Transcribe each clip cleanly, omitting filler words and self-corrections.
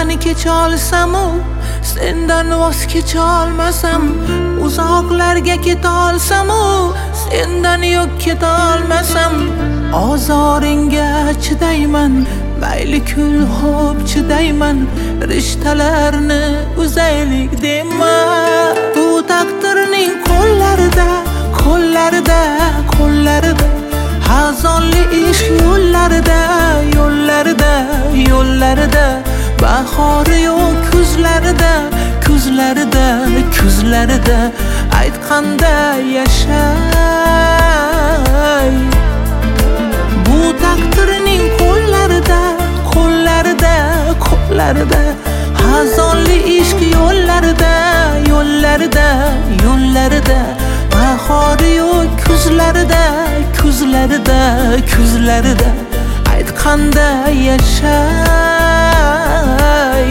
Dunyoni kecholsam-u sendan voz kecholmasam, uzoqlarga ketolsam-u sendan yo'q ketolmasam, ozoringga chidayman, mayli kul xo'p chidayman, rishtalarni uzaylik dema. Bu taqdirning qo'llarida, qo'llarida, qo'llarida, hazonli ishq yo'llarida, yo'llarida, yo'llarida, bahori yo'q kuzlarida, kuzlarida, kuzlarida, aytganda yashay. Bu taqdirning qo'llarida, qo'llarida, qo'llarida, hazonli ishq yo'llarida, yo'llarida, yo'llarida, bahori yo'q kuzlarida, kuzlarida, kuzlarida, aytganda yashay.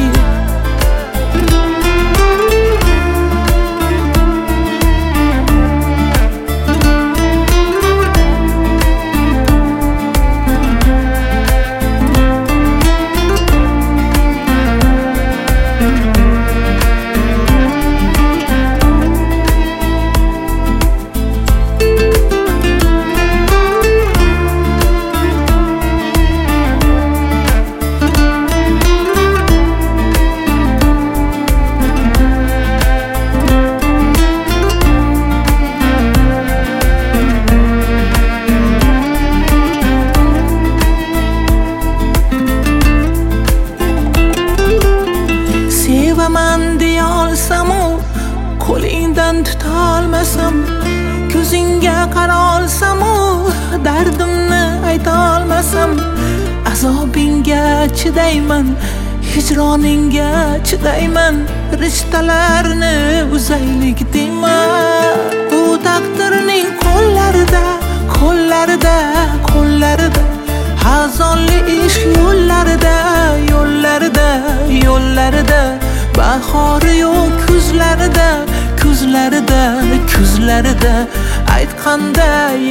Sevaman deyolsam-u qo'lingdan tutolmasam, ko'zingga qarolsam-u dardimni aytolmasam, azobingga chidayman, hijroningga chidayman, rishtalarni uzaylik dema. Bu taqdirning qo'llarida, qo'llarida, qo'llarida, hazonli ishq yo'llarida, yo'llarida, yo'llarida, bahori yo'q kuzlarida, kuzlarida, kuzlarida, aytganda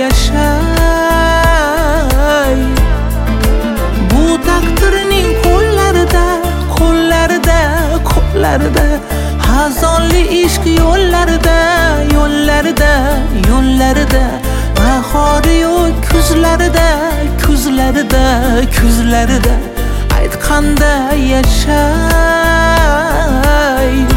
yashay. Bu taqdirning qo'llarida, qo'llarida, qo'llarida, hazonli ishq yo'llarida, yo'llarida, yo'llarida, bahori yo'q kuzlarida, kuzlarida, kuzlarida, aytganda yashay.